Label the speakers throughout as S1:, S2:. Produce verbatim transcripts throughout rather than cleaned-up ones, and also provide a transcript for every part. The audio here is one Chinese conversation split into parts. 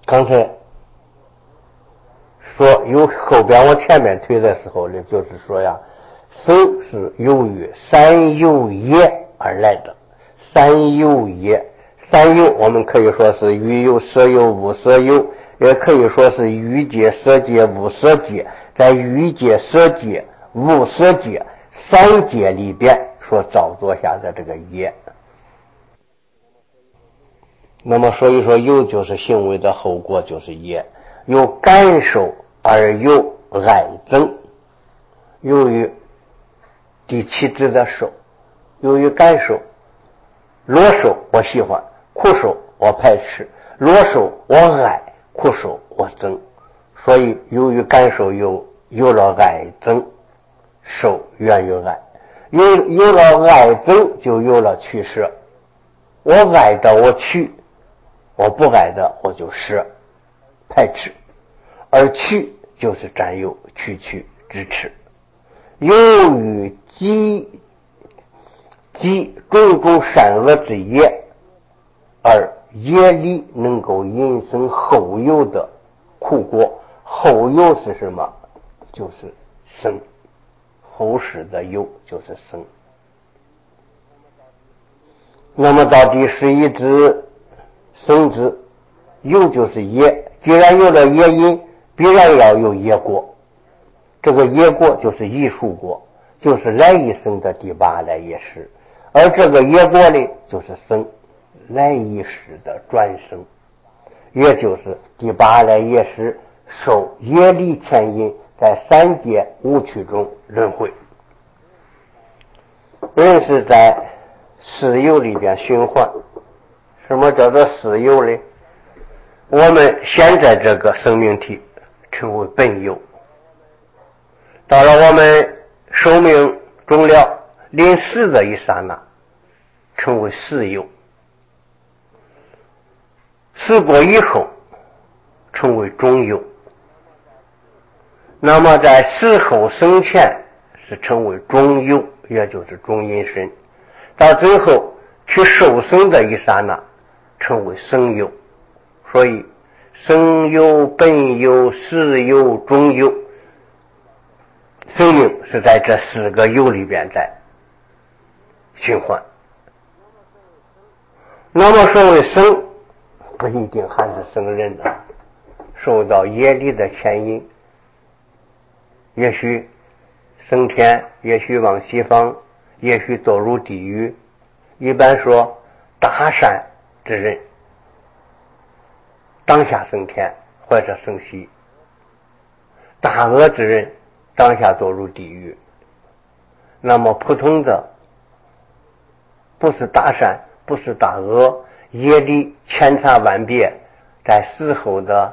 S1: 刚才说有后边我前面推的时候呢，就是说呀，生是由于三有业而来的。三有业，三有我们可以说是欲有、色有、无色有，也可以说是欲界、色界、无色界。在欲界、色界、无色界三界里边所造作下的这个业。那么所以说有就是行为的后果，就是业。有感受而有爱憎，由于第七支的受，由于感受，乐受我喜欢，苦受我排斥，乐受我爱，苦受我憎。所以由于感受有有了爱憎，受源于爱，有有了爱憎就有了取舍。我爱的我取，我不爱的我就舍排斥，而取就是占有，取取支持。由于积积种种善恶之业，而业力能够引生后有的苦果。后有是什么？就是生，后世的有就是生。那么到第十一支生之，有就是业，既然有了业因，必然要有业果。这个业果就是艺术果，就是来一生的第八来业时。而这个业果呢，就是生来一世的转生，也就是第八来业时受业力牵引，在三界五趣中轮回。人是在四有里边循环。什么叫做四有呢？我们现在这个生命体称为本有，到了我们寿命终了临死的一刹那称为死有，死过以后称为中有，那么在死后生前是称为中有，也就是中阴身，到最后去受生的一刹那称为生有。所以生有、本有、死有、中有，生命是在这四个有里边在循环。那么所谓生，不一定还是生人的，受到业力的牵引，也许升天，也许往西方，也许堕入地狱。一般说大善之人当下升天或者升西，大恶之人当下堕入地狱。那么普通的不是大善不是大恶，业力千差万别，在死后的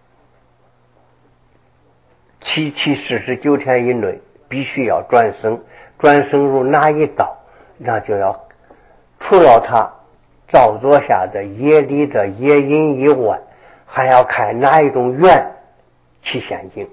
S1: 七七四十九天以内必须要转生，转生入哪一道，那就要除了他造作下的业力的业因以外，还要看哪一种缘起现行，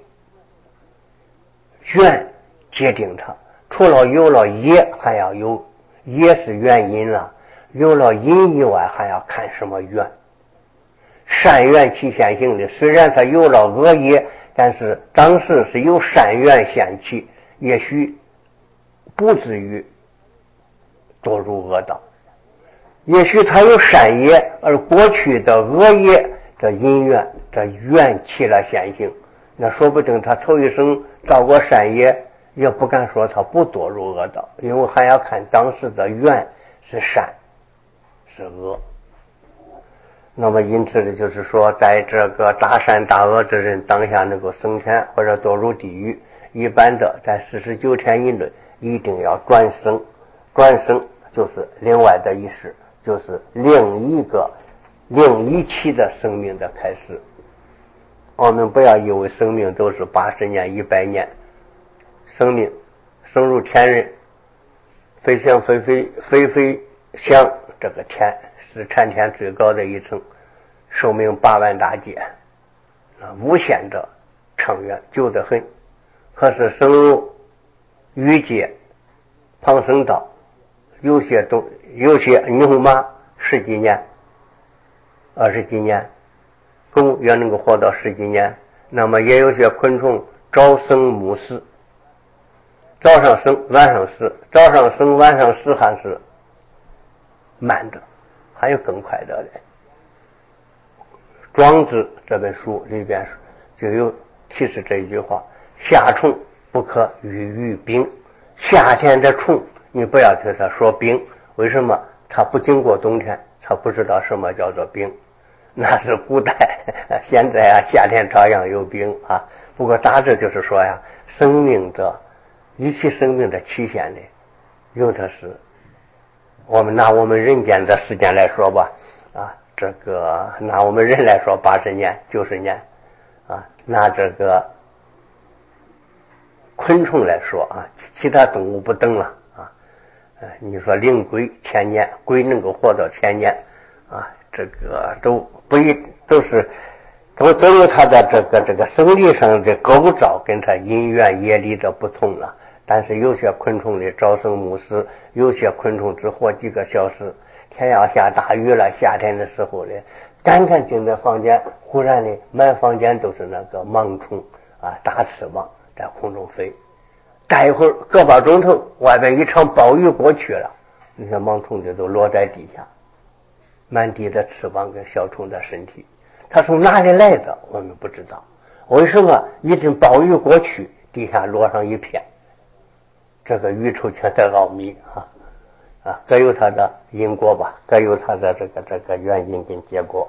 S1: 缘决定它。除了有了业，还要有业是原因了，有了因以外还要看什么缘。善缘起现行的，虽然他有了恶业，但是当时是由善缘现起，也许不至于堕入恶道。也许他有善业，而过去的恶业的因缘的缘起了现行，那说不定他头一生造过善业，也不敢说他不堕入恶道，因为还要看当时的缘是善是恶。那么因此呢，就是说在这个大善大恶之人当下能够升天或者堕入地狱，一般的在四十九天以内一定要转生，转生就是另外的一世，就是另一个另一期的生命的开始。我们不要以为生命都是八十年一百年，生命升入天人，飞翔飞飞飞飞翔，这个天是禅天最高的一层，寿命八万大劫，无限的长远，久得很。可是升入欲界旁生道，有些东有些牛马十几年二十几年， 狗也能够活到十几年。那么也有些昆虫朝生暮死，早上生晚上死，早上生晚上死还是慢的，还有更快的嘞。庄子这本书里边就有提示这一句话：夏虫不可喻于冰。夏天的虫你不要听他说冰，为什么？他不经过冬天，他不知道什么叫做冰。那是古代，现在啊夏天照样有冰啊。不过大致就是说呀，生命的一切生命的期限呢，有的是我们拿我们人间的时间来说吧，啊，这个拿我们人来说八十年九十年啊，拿这个昆虫来说啊，其他动物不等了啊。你说灵龟千年，龟能够活到千年啊，这个都不一都是都都有它的这个这个生理上的构造跟它阴元夜里的不同了。但是有些昆虫的朝生暮死，有些昆虫只活几个小时。天要下大雨了，夏天的时候呢，干干净的房间，忽然呢满房间都是那个盲虫啊，大翅膀在空中飞。待一会儿个把钟头，外边一场暴雨过去了，那些盲虫就都落在地下，满地的翅膀跟小虫的身体，它从哪里来的我们不知道。为什么一阵暴雨过去，地下落上一片？这个宇宙间的奥秘啊啊，各有它的因果吧，各有它的这个这个原因跟结果。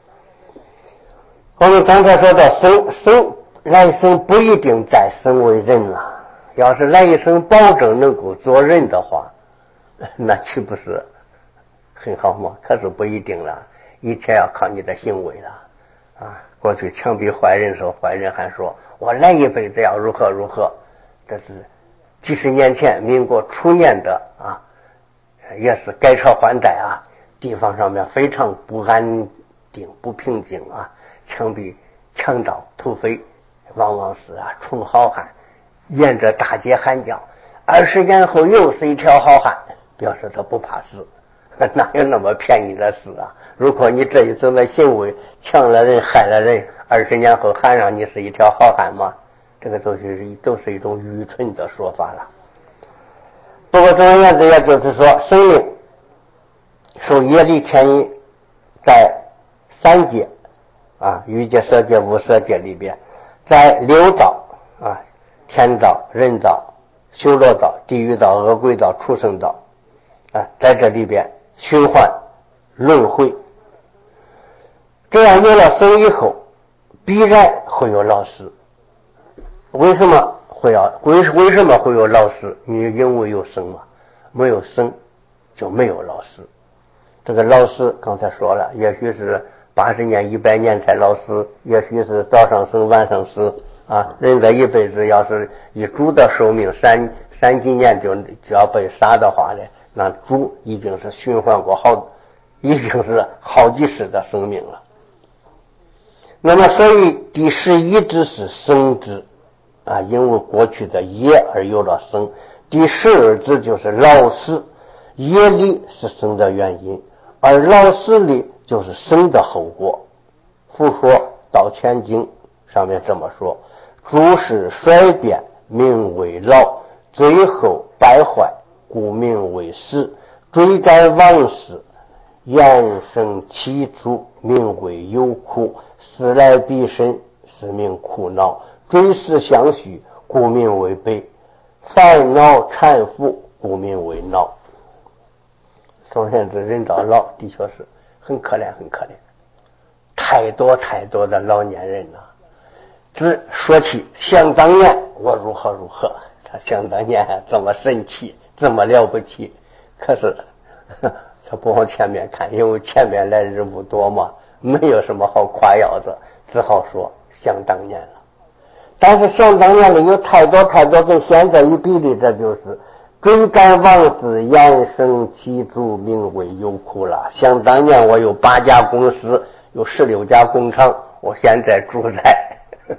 S1: 我们刚才说到生生来生不一定再生为人了，要是来一生保证能够做人的话，那岂不是很好吗？可是不一定了，一切要靠你的行为了啊！过去枪毙坏人时候，坏人还说我来一辈子要如何如何，这是几十年前民国初年的啊，也是改朝换代啊，地方上面非常不安定不平静啊，枪毙强盗土匪往往是啊充好汉，沿着大街喊叫，二十年后又是一条好汉，表示他不怕死。哪有那么便宜的事啊？如果你这一次的行为抢了人害了人，二十年后还让你是一条好汉吗？这个都是都是一种愚蠢的说法了。不过总而言之，也就是说，生命受业力牵引，在三界啊，欲界、色界、无色界里边，在六道啊，天道、人道、修罗道、地狱道、恶鬼道、畜生道啊，在这里边循环轮回。这样有了生以后，必然会有老死。为什么会要为为什么会有老死？你因为有生嘛，没有生就没有老死。这个老死刚才说了，也许是八十年、一百年才老死，也许是早上生晚上死啊。人这一辈子要是以猪的寿命三三几年就就要被杀的话呢，那猪已经是循环过好，已经是好几世的生命了。那么所以第十一支是生之啊，因为过去的业而有了生。第十二支就是老死，业力是生的原因，而老死力就是生的后果。佛说道前经上面这么说：诸事衰变，名为老；最后败坏，故名为死。追改往事，延生起诸，名为有苦；思来必深，是名苦恼；追思相续，故名为悲；烦恼缠缚，故名为恼。总而言之，人到老的确是很可怜很可怜，太多太多的老年人了。只说起想当年我如何如何，他想当年这么神奇这么了不起，可是他不往前面看，因为前面来日不多嘛，没有什么好夸耀的，只好说想当年了。但是想当年里有太多太多跟现在一比例，这就是追赶往事，延生起诸，名为有苦了。想当年我有八家公司，有十六家工厂，我现在住在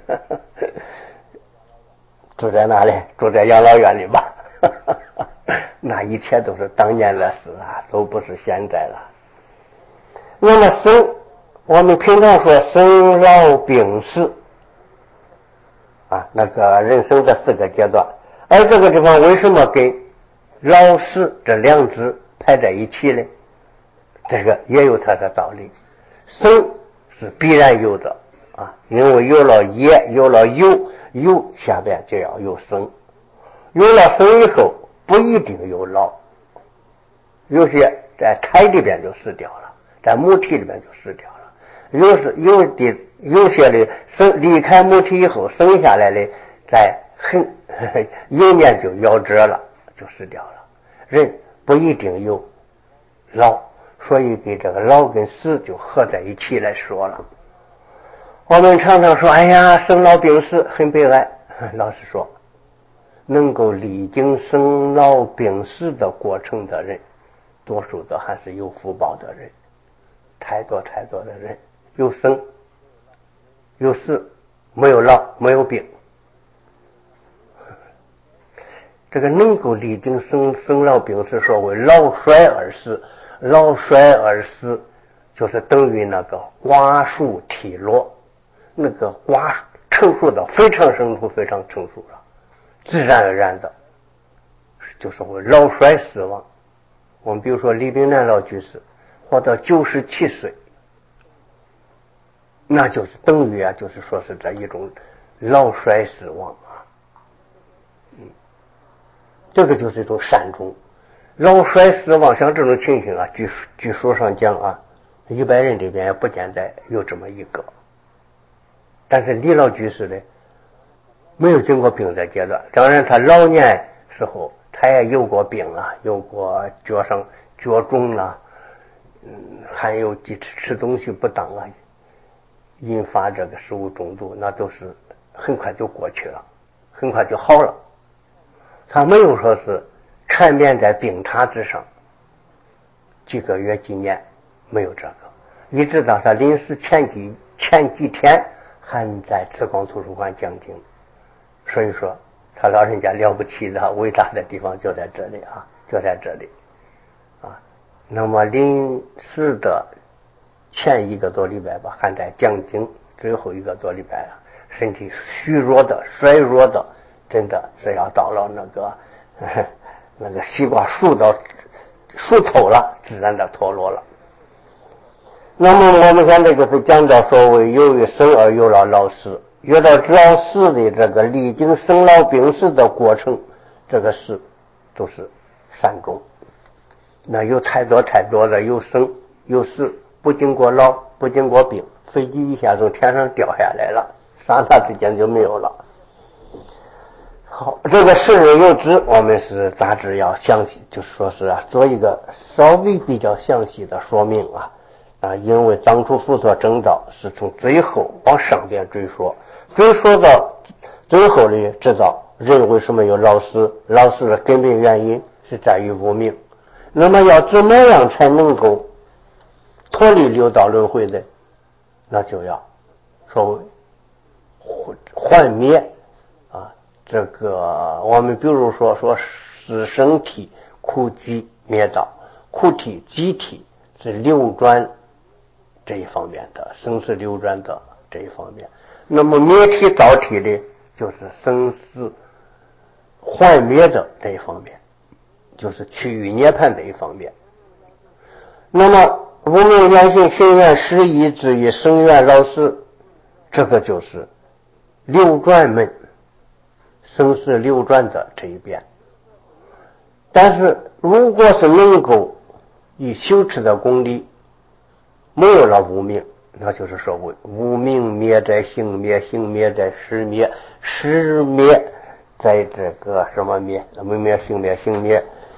S1: 住在哪里？住在养老院里吧。那一切都是当年的事啊，都不是现在了。那么生我们平常说生老病死啊，那个人生的四个阶段，而这个地方为什么跟老死这两字排在一起呢？这个也有它的道理。生是必然有的啊，因为有了也，有了有，有下边就要有生，有了生以后不一定有老，有些在胎里边就死掉了，在母体里边就死掉了。有时有的有些的生离开母体以后生下来的，在很有年就夭折了，就死掉了。人不一定有老，所以给这个老跟死就合在一起来说了。我们常常说，哎呀，生老病死很悲哀。老实说，能够历经生老病死的过程的人，多数都还是有福报的人。太多太多的人有生有死，没有老没有病。这个能够历经生生老病死，说为老衰而死，老衰而死就是等于那个瓜熟蒂落，那个瓜成熟的非常成熟非常成熟了，自然而然的就是会老衰死亡。我们比如说李炳南老居士活到九十七岁，那就是等于啊，就是说是这一种老衰死亡啊。嗯，这个就是一种善终。老衰死亡像这种情形啊，据据书上讲啊，一百人里边也不见得有这么一个。但是李老居士呢，没有经过病的阶段，当然他老年时候他也有过病啊，有过脚上脚肿啊，嗯，还有吃吃东西不当啊，引发这个食物中毒，那都是很快就过去了，很快就好了。他没有说是缠绵在病榻之上几个月几年，没有这个，一直到他临死前几前几天还在慈光图书馆讲经。所以说他老人家了不起的伟大的地方就在这里啊，就在这里啊。那么临死的前一个多礼拜吧，还在讲经，最后一个多礼拜了，身体虚弱的衰弱的，真的是要到了那个呵呵那个西瓜熟到熟透了，自然的脱落了。那么我们现在就是讲到所谓由于生而有了老死，遇到老死的这个历经生老病死的过程，这个事都是善终。那有太多太多的有生有死，不经过老不经过病，飞机一下从天上掉下来了，刹那之间就没有了。好，这个事而有之，我们是大致要详细，就是说是啊，做一个稍微比较详细的说明啊啊，因为当初佛所证道是从最后往上边追说，追说到最后的知道人为什么有老死，老死的根本原因是在于无明。那么要怎么样才能够脱离六道轮回的？那就要说幻灭啊，这个我们比如说说死生体苦集灭道，苦体集体是流转这一方面的，生死流转的这一方面。那么灭体造体的就是生死幻灭的这一方面，就是趋于涅槃这一方面。那么无明缘行行缘失意之于生缘老死，这个就是流转门，生死流转的这一边。但是如果是能够以修持的功力没有了无明，那就是说无明灭在行灭，行灭在识灭，识灭在这个什么灭？无灭行灭，行灭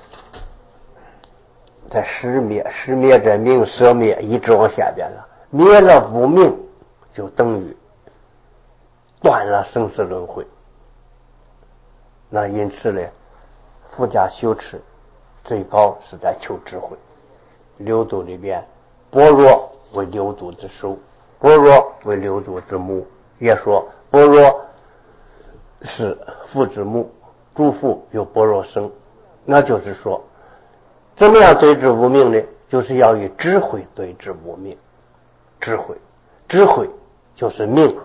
S1: 在识灭，识灭在明色灭，一直往下边了。灭了无明，就等于断了生死轮回。那因此呢，佛家修持最高是在求智慧。六度里边，般若为六度之首，般若为六度之母，也说般若是父之母，诸父有般若生。那就是说怎么样对治无明呢？就是要以智慧对治无明。 智慧，智慧就是命，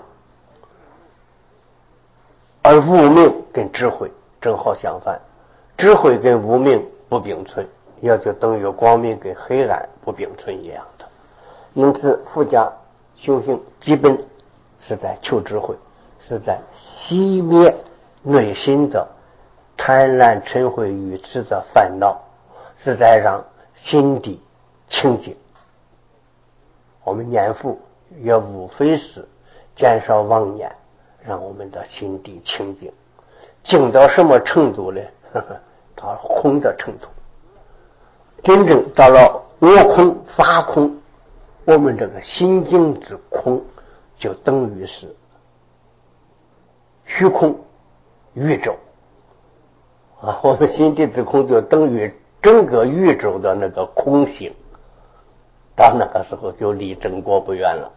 S1: 而无命跟智慧正好相反，智慧跟无命不并存，也就等于光明跟黑暗不并存一样的。因此佛家修行基本是在求智慧，是在熄灭内心的贪婪嗔恚愚痴的烦恼，是在让心地清净。我们念佛也无非是减少妄念，让我们的心地清净。净到什么程度呢？呵呵，到空的程度。真正到了我空法空，我们这个心境之空就等于是虚空宇宙啊！我们心地之空就等于整个宇宙的那个空性，到那个时候就离正果不远了。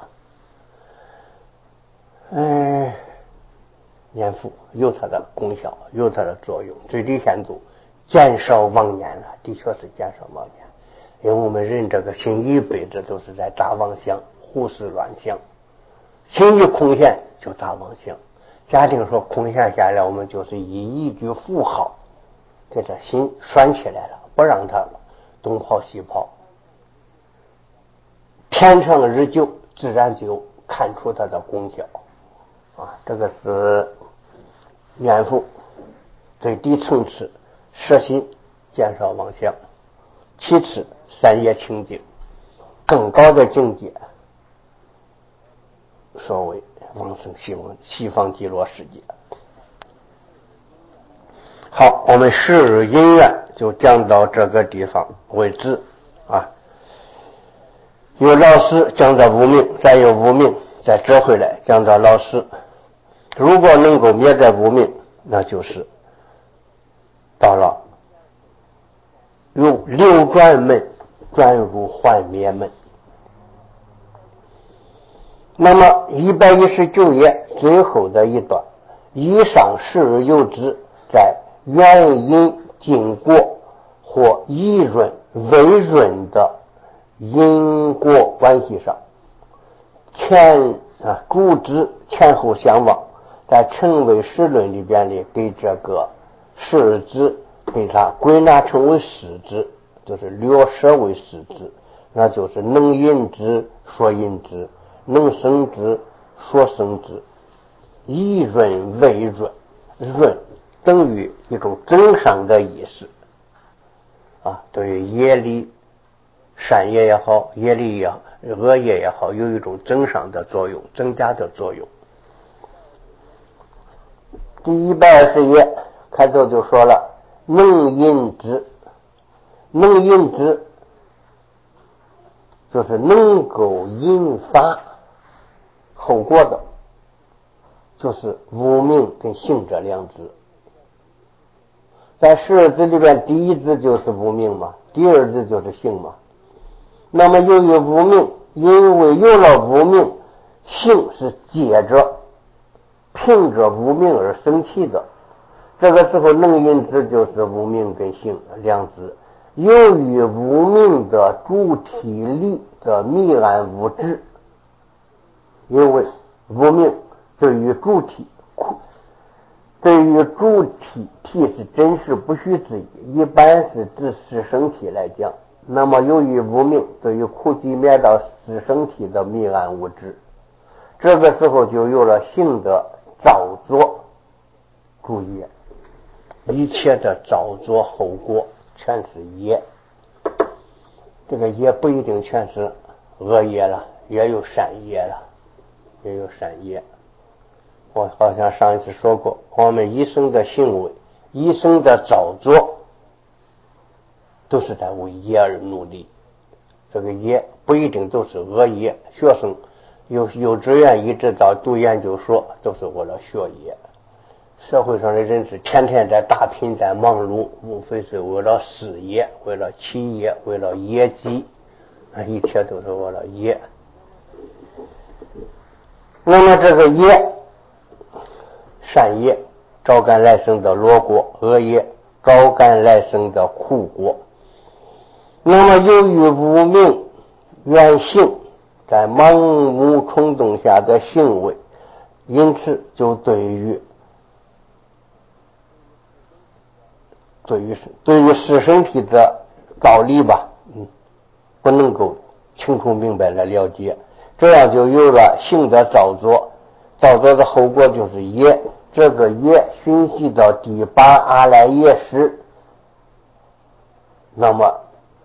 S1: 嗯，念佛有它的功效，有它的作用，最低限度减少妄念了，的确是减少妄念。因为我们人这个心一辈子都是在打妄想，胡思乱想，心一空闲就打妄想。假定说空闲下来，我们就是以一句符号给这心拴起来了，不让它东跑西跑，天长日久，自然就看出它的功效啊。这个是念佛最低层次，摄心减少妄想，其次三业清净，更高的境界所谓往生西方西方极乐世界。好，我们十日因缘就讲到这个地方为止啊。有老师讲到无明，再有无明再折回来讲到老师。如果能够灭在无明，那就是到了由流转门转入幻灭门。那么一百一十九页最后的一段，以上十日有之，在原因经过或易润微润的因果关系上，前啊主旨前后相望，在成为实论里边里给这个实质给它归纳成为实质，就是略舍为实质，那就是能引之说引之，能生之说生之，以润为润，润等于一种增上的意思啊，对于业力善业也好，业力也好，恶业也好，有一种增上的作用，增加的作用。第一百二十页开头就说了，能引之，能引之就是能够引发后果的，就是无明跟性这两字。在十二字里边，第一字就是无明嘛，第二字就是性嘛。那么由于无明，因为有了无明，性是接着凭着无明而生气的，这个时候能引之就是无明跟性两字。由于无明的主体力的迷暗物质，因为无明对于主体对于主体体是真实不虚之意，一般是指实生体来讲。那么由于无明对于苦集灭到实生体的迷暗物质，这个时候就有了性的造作。注意，一切的造作后果全是业，这个业不一定全是恶业了，也有善业了，也有善业。我好像上一次说过，我们一生的行为，一生的造作，都是在为业而努力。这个业不一定都是恶业，学生幼幼稚园一直到读研究所，都是为了学业。社会上的人是天天在打拼，在忙碌，无非是为了事业，为了企业，为了业绩，一切都是为了业。那么这个业，善业招感来生的乐果，恶业招感来生的苦果。那么由于无明原性， 在盲目冲动下的行为，因此就对于对于对于视身体的道理吧，嗯，不能够清楚明白来了解，这样就有了性的造作，造作的后果就是业，这个业熏习到第八阿赖耶识，那么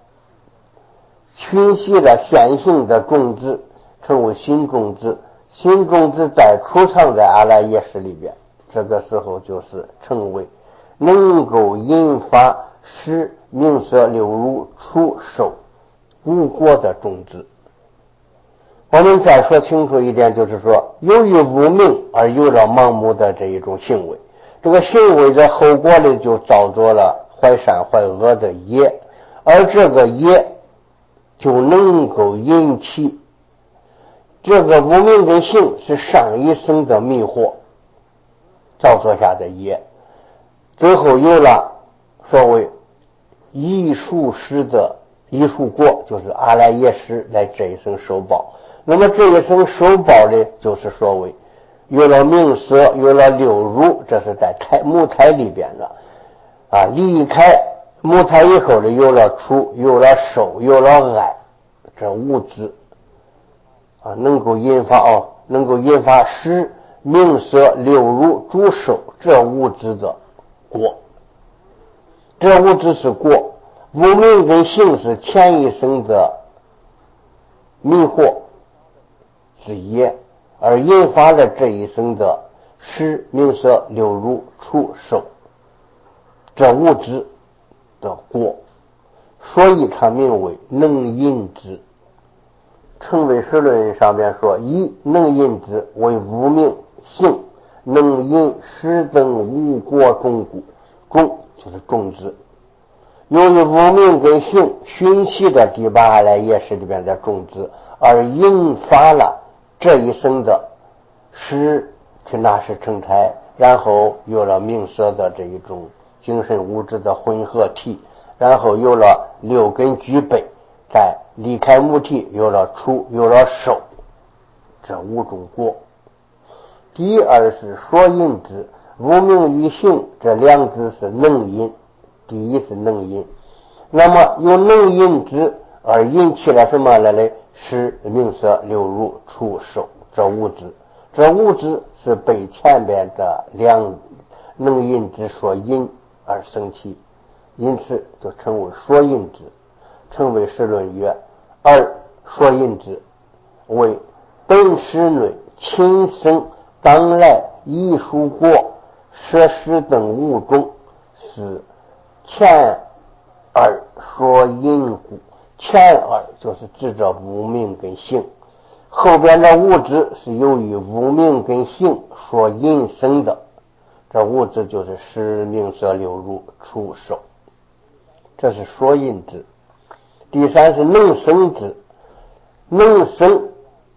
S1: 熏习了现行的种子，成为新种子，新种子再储藏在阿赖耶识里边，这个时候就是成为能够引发识名色六入触受无果的种子。我们再说清楚一点，就是说由于无明而有了盲目的这一种行为，这个行为的后果呢，就造作了坏善坏恶的业，而这个业就能够引起这个无明跟性是上一生的迷惑造作下的业，最后有了所谓艺术师的艺术果，就是阿赖耶识来这一生受报。那么这一生受报的就是所谓有了名色，有了六入，这是在胎母胎里边的啊，离开母胎以后呢，有了触，有了受，有了爱，这五支啊，能够引发哦，能够引发识名色六入诸受这五支的果，这五支是果。无明跟性是前一生的迷惑是业，而引发了这一生的识名色六入触受这五支的果，所以它名为能引之。成唯识论上面说，一能引之为无明性，能引识等无果种故，种就是种子。由于无明跟性熏习的第八阿赖耶识里边的种子，而引发了这一生的识去纳识成胎，然后有了名色的这一种精神物质的混合体，然后有了六根具备，在离开母体有了触，有了受，这五种果。第二是说引之，无明与性这两支是能引，第一是能引，那么由能引之而引起了什么来呢？识名色六入触受这五支，这五支是被前边的两能引之所引而生起，因此就称为说引之。成唯识论曰：二说引之为本识内亲生当来艺术果摄识等五种，是前二说引故。前二就是指着无明跟性，后边的五支是由于无明跟性所引生的，这五支就是识名色六入触受，这是说引之。第三是能生之，能生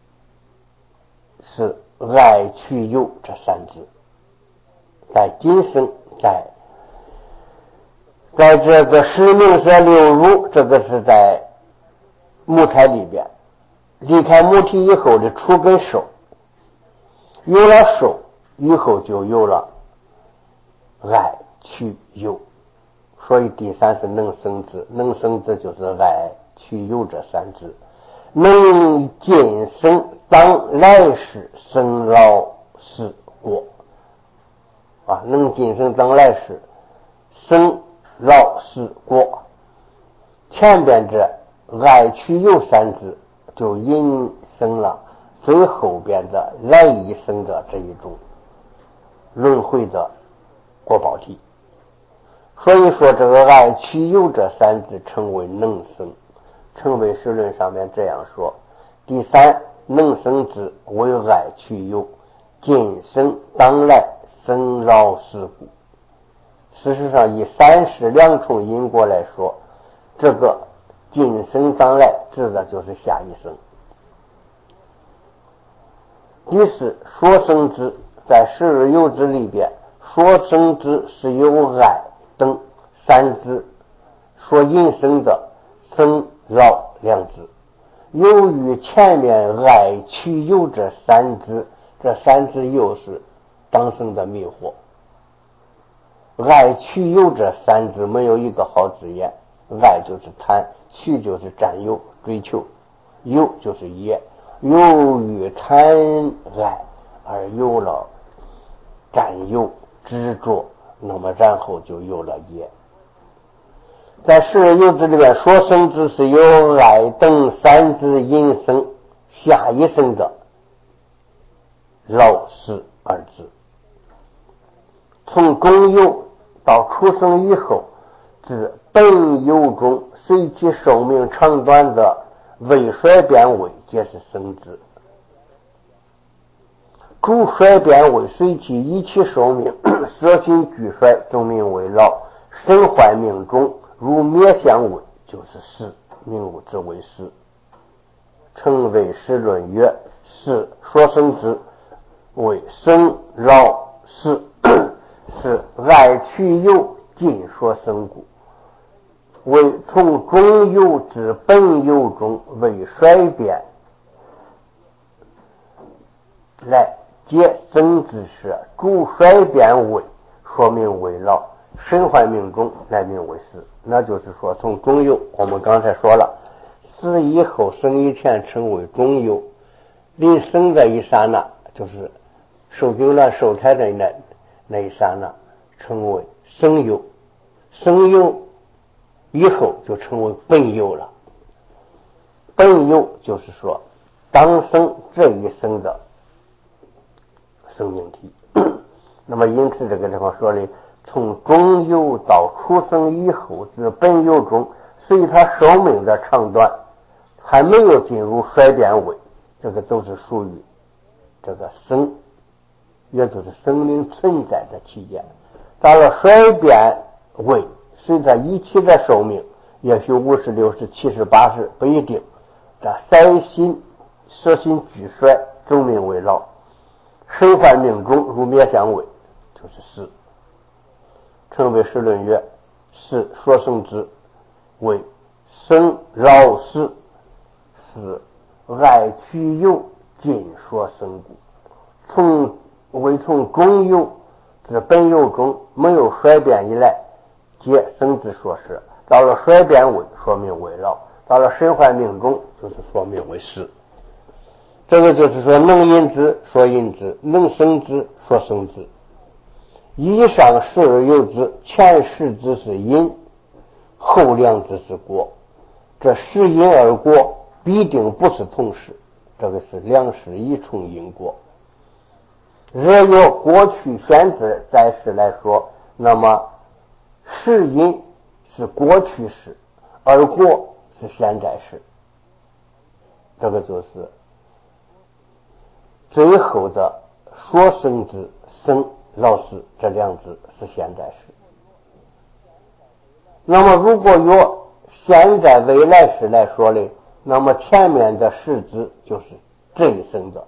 S1: 是爱取有这三支，在今生在在这个识名色六入，这个是在母胎里边，离开母体以后的触跟受，有了受以后就有了爱取有，所以第三是能生之，能生之就是爱取有这三支，能今生当来世生老死果啊，能今生当来世生老死果。前边这爱取有三支就引生了最后边的来一生的这一种轮回的果报体，所以说这个爱取有这三支称为能生。成唯识论上面这样说：第三能生之为爱取有，今生当来生老死故。事实上以三世两重因果来说，这个今生当来指的就是下一生。第四说生之，在十二有支里边，说生之是由爱等三支所引生的生老两支， 由于前面爱取有这三字，这三字又是当生的迷惑。爱取有这三字没有一个好字眼，爱就是贪，取就是占有追求，有就是业。由于贪爱而有了占有执着，那么然后就有了业。在十有字里面说生字是由爱等三字引生下一生的老死二字。从中有到出生以后，自本有中随其寿命长短的未衰变位，皆是生字。主衰变位随其一期寿命色心俱衰，终命为老。身坏命中如灭相位，就是死，命无之为死。称为时论曰：是说生之为生老死，是爱取有尽说生故，为从中有之本有中为衰变来皆生之时，主衰变为说明为老，身坏命中来命为死。那就是说从中有，我们刚才说了，死以后生以前称为中有，临生的一刹那，就是受精卵受胎的那那一刹那称为生有，生有以后就称为本有了。本有就是说当生这一生的生命体。那么因此这个地方说的，从中有到出生以后至本有中，随他寿命的长短还没有进入衰变位，这个都是属于这个生，也就是生命存在的期间。到了衰变位，随他一期的寿命，也许五十、六十、七十、八十不一定，这三心色心俱衰，终命为老。身坏命中如灭相位，就是死。称为时论曰：是说生之为生老死，是爱取有尽说生故。从为从中有至本有中没有衰变以来，皆生之说是。到了衰变位，说明为老；到了身坏命中，就是说明为死。这个就是说能因之说因之，能生之说生之。以上十而有之，前十之是因，后两之是果。这十因而果必定不是同时，这个是两时一重因果。若有过去选择在世来说，那么是因是过去时，而果是现在时。这个就是最后的说生之生老死这两字是现在时。那么如果有现在未来时来说嘞，那么前面的十字就是这一生的，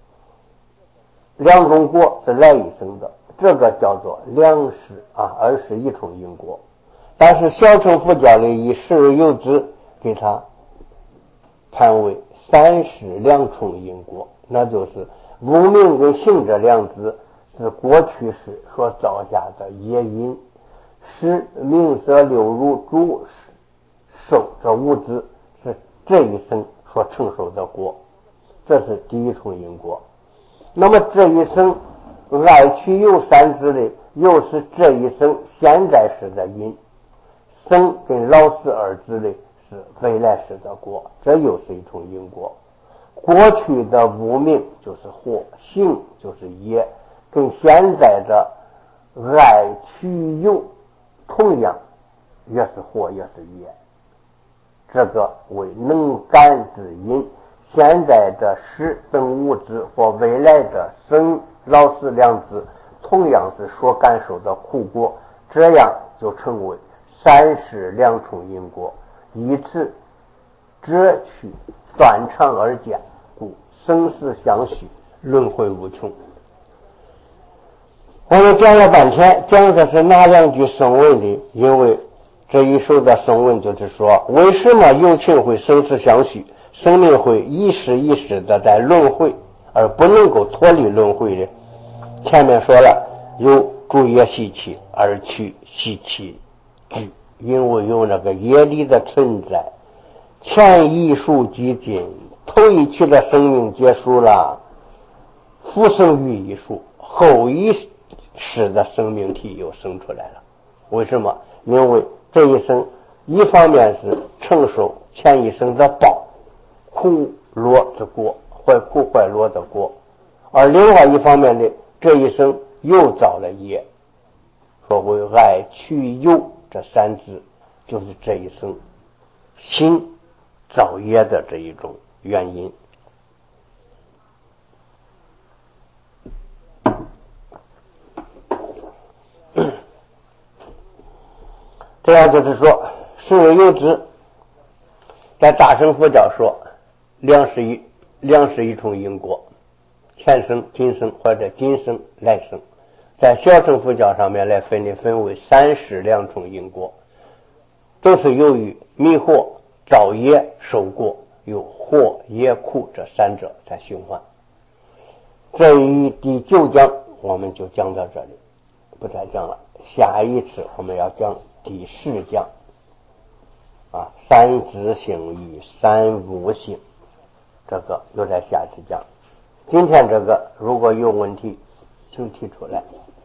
S1: 两种果是来一生的，这个叫做两时啊，二十一重因果。但是小乘佛教里以十而有之给它判为三时两重因果，那就是无名跟行这两字是过去时所造下的业因，使名色六入主受这五字是这一生所承受的果，这是第一重因果。那么这一生爱取有三字的，又是这一生现在时的因，生跟老死二字的是未来时的果，这又是一重因果。过去的无名就是惑，行就是业，跟现在的爱取有同样也是惑也是业，这个为能感之因。现在的十生五字或未来的生老死两字同样是所感受的苦果，这样就成为三时两重因果，以此折去断长而见，故生死相续，轮回无穷。我们讲了半天，讲的是哪两句声闻的？因为这一首的声闻就是说，为什么有情会生死相续？ 生命会一时一时的在轮回，而不能够脱离轮回的。前面说了，有诸业习气而去习气聚，因为有那个业力的存在，前一数即尽，头一期的生命结束了，复生于一数，后一世的生命体又生出来了。为什么？因为这一生一方面是承受前一生的报，苦乐之果，坏苦坏乐的果，而另外一方面呢，这一生又造了业。所谓爱取有这三字，就是这一生心造业的这一种原因。这样就是说，是为有之，在大乘佛教说，两是一两是一重因果，前生、今生或者今生、来生。在小乘佛教上面来分的分为三世两重因果，都是由于迷惑、造业、受果，有祸业苦这三者在循环。这一第九讲我们就讲到这里，不再讲了。下一次我们要讲第十讲啊，三自性与三无性，这个又在下次讲。今天这个如果有问题请提出来。